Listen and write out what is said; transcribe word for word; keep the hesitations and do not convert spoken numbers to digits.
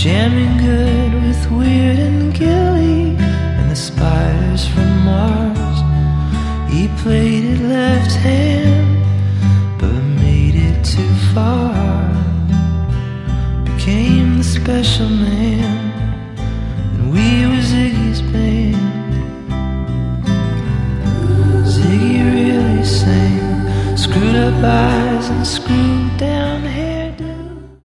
jamming good with Weird and Gilly and the Spiders from Mars. He played it left hand, but made it too far. Became the special man, and we were Ziggy's band. Ziggy really sang, screwed up eyes and screwed down hair.